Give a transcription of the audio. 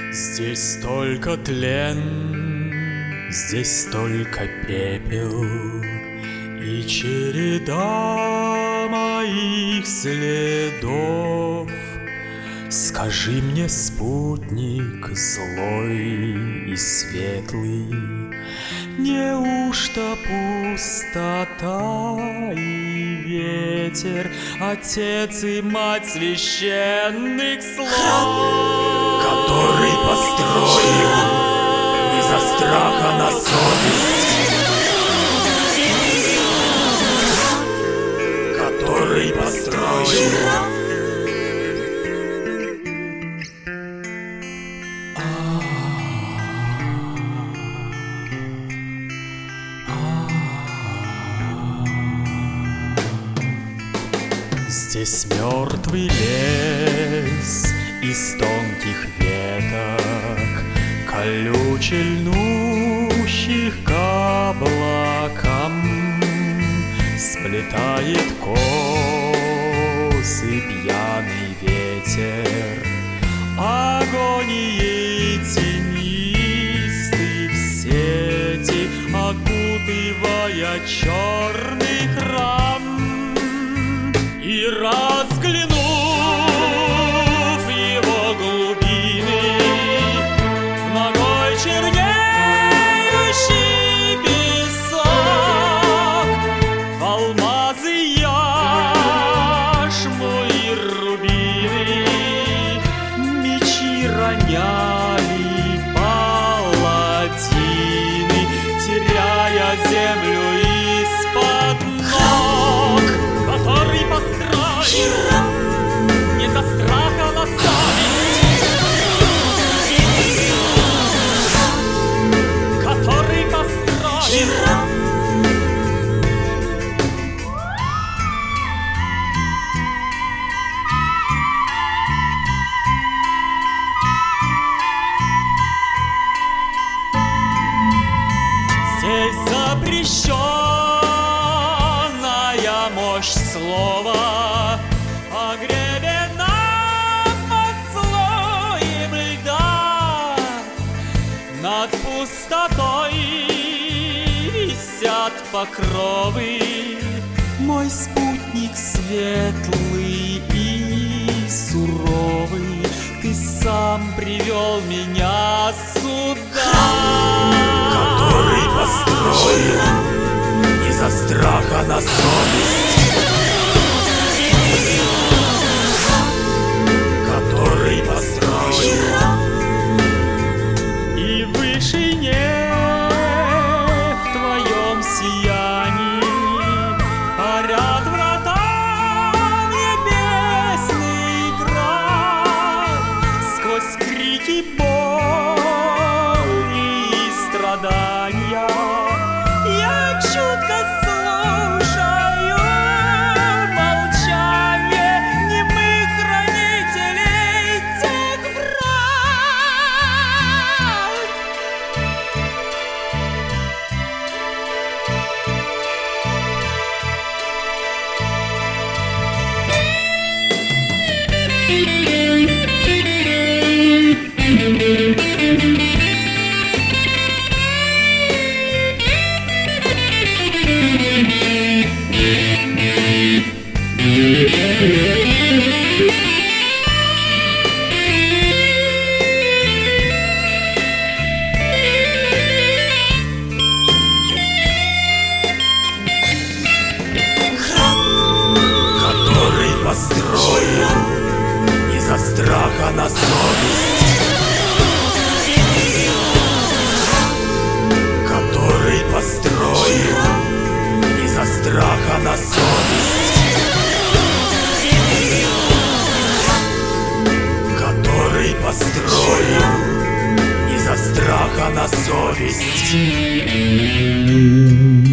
Здесь только тлен, здесь только пепел и череда моих следов. Скажи мне, спутник злой и светлый, неужто пустота и ветер, отец и мать священных слов, который построил из-за страха на совесть, который построил. Здесь мертвый лес из тонких веток, колюче льнущих к облакам, сплетает косы пьяный ветер, агонией тенистых сети, окутывая черный храм. И разглянув его глубины, в ногой чернеющий песок, в алмазы, яшму и рубины мечи роняли палатины, теряя землю из-под ног, который не за страха на совесть, который построил. Здесь запрещенная мощь слова погребена под слоем льда, над пустотой висят покровы. Мой спутник светлый и суровый, ты сам привел меня сюда, который построил из-за страха на совесть, который построил. И в вышине в твоем сиянии парят врата в небесный град, сквозь крики боли и страдания я чутко слушаю молчание немых хранителей тех врат. Который построил из-за страха на совесть, который построил из-за страха на совесть, который построил из-за страха на совесть.